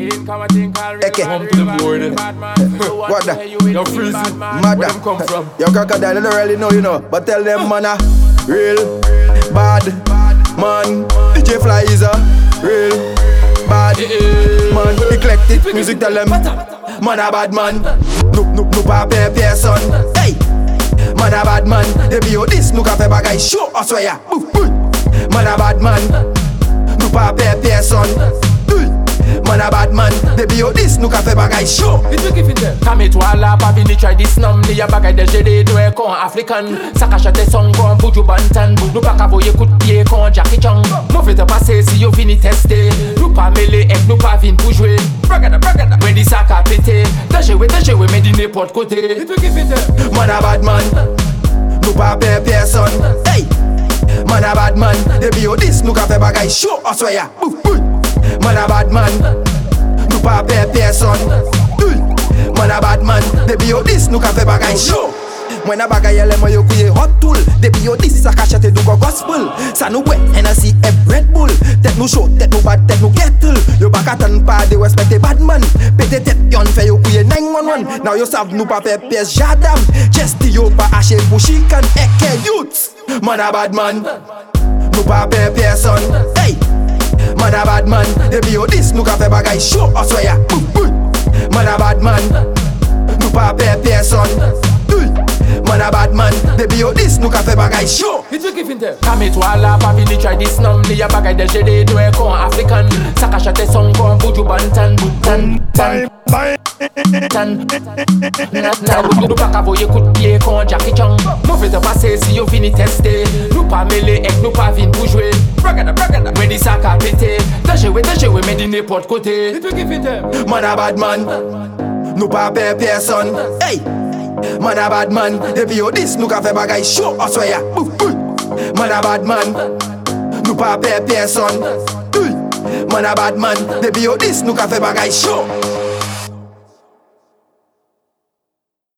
Eke. Come to the board. What the? You're freezing. Mother. Where them come from? Yo, crocodile, I don't really know, you know. But tell them, man, real bad man. DJ Fly is a real bad man. Eclectic music, tell them, man a bad man. No pa person. Hey, man a bad man. If you this, no cafe bagay show us where ya. Man a bad man. No pa person. Man a bad man, baby yo this nou ka fe bagay show. It will give it them. Kame to ala pa vini try this nam. Li a bagay de jede do e kon African. Saka chate son kon buju bantan. Nou pa ka voye kout pied kon Jackie Chan. Nou fe te pase si yo vini teste. Nou pa mele ek nou pa vin pou jwe. Bragada. When di saka pete. Dejewe men di nepot kote. It will give it them. Man a bad man, nou pa pe person. Hey, man a bad man, baby yo this nou ka fe bagay show us where ya. Man a bad man, nou pa pe person. Man a bad man, baby yo this nou ka fe bagay show. Mwen a bagay ele mwen yo kouye hot tool. Baby yo this sa ka chate do go gospel. Sa nou wet Hennessy e Red Bull. Tet nou show, tet nou bad, tet nou kettle. Yo baka tan pa de respecte bad man. Pete tet yon fe yo kouye 911. Now yo sav nou pa pe pes jadam. Chesti yo pa ashe pou chikan eke youths. Man a bad man, nou pa pe person. Hey, man a bad man, baby yo this nou ka fe bagay show us where ya. Man a bad man, nou pa pe person. Man a bad man, baby yo this nou ka fe bagay show. It will give it them. Kame to ala pa vini try this nam. Li a bagay de jede do e kon African. Saka chate son kon buju bantan. Nou pa ka voye kout pied kon Jackie Chan. Nou fe te pase si yo vini teste. Nou pa mele ek nou pa vin pou jwe. Bragada. When di saka pete. Dejewe men di nepot kote. It will give it them. Man a bad man, nou pa pe person. Hey, man a bad man, baby yo this nou ka fe bagay show us where ya. Man a bad man, nou pa pe person. Man a bad man, baby yo this nou ka fe bagay show.